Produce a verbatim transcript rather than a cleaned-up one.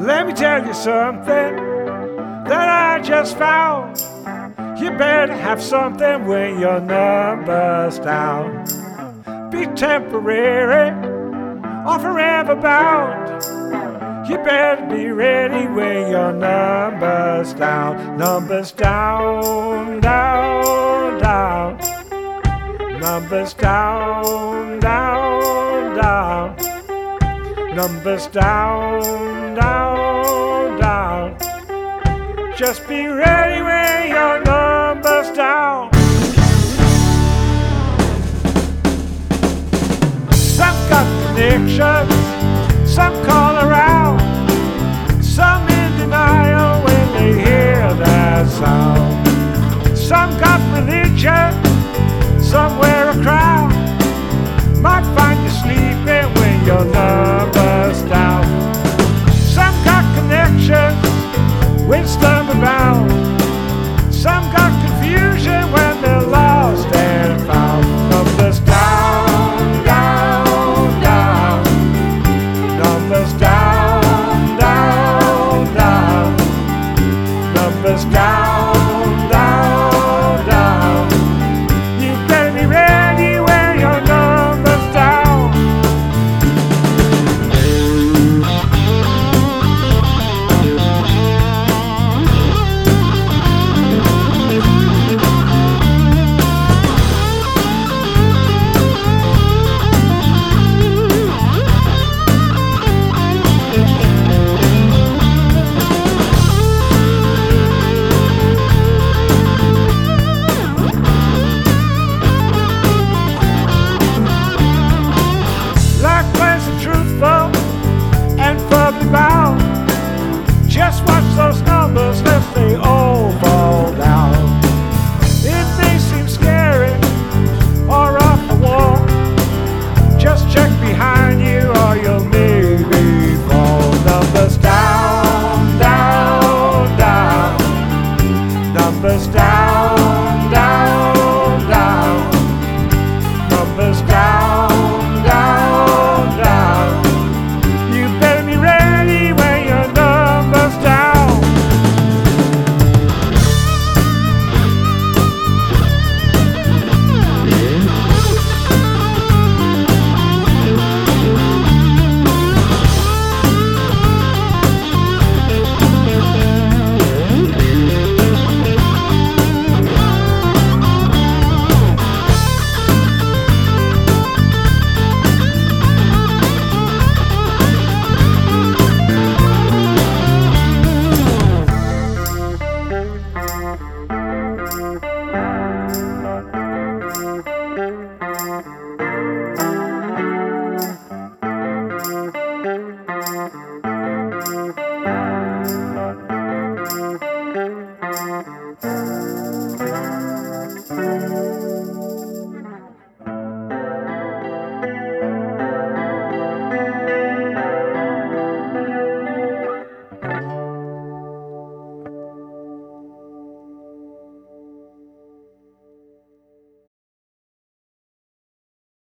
Let me tell you something that I just found. You better have something when your number's down. Be temporary or forever bound. You better be ready when your number's down. Number's down, down, down. Numbers down, down, down. Numbers down, down, down. Just be ready when your number's down. Some got connection, some call around, some in denial when they hear that sound. Some got religion, some wear a crown.